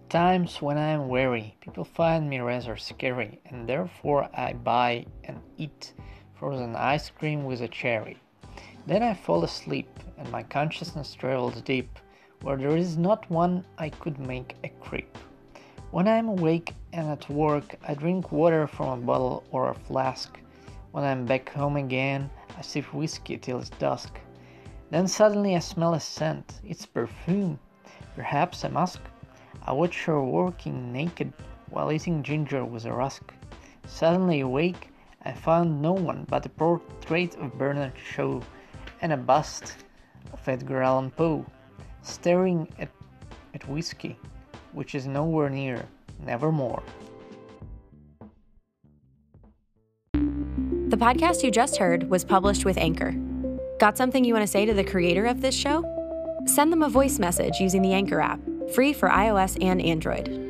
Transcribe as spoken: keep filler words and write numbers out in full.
times when I am weary, people find me rather scary, and therefore I buy and eat frozen ice cream with a cherry. Then I fall asleep, and my consciousness travels deep, where there is not one I could make a creep. When I am awake and at work, I drink water from a bottle or a flask. When I am back home again, I sip whiskey till it's dusk. Then suddenly I smell a scent. It's perfume, perhaps a musk. I watch her working naked while eating ginger with a rusk. Suddenly awake, I found no one but a portrait of Bernard Shaw and a bust of Edgar Allan Poe, staring at, at whiskey, which is nowhere near, nevermore. The podcast you just heard was published with Anchor. Got something you want to say to the creator of this show? Send them a voice message using the Anchor app, free for iOS and Android.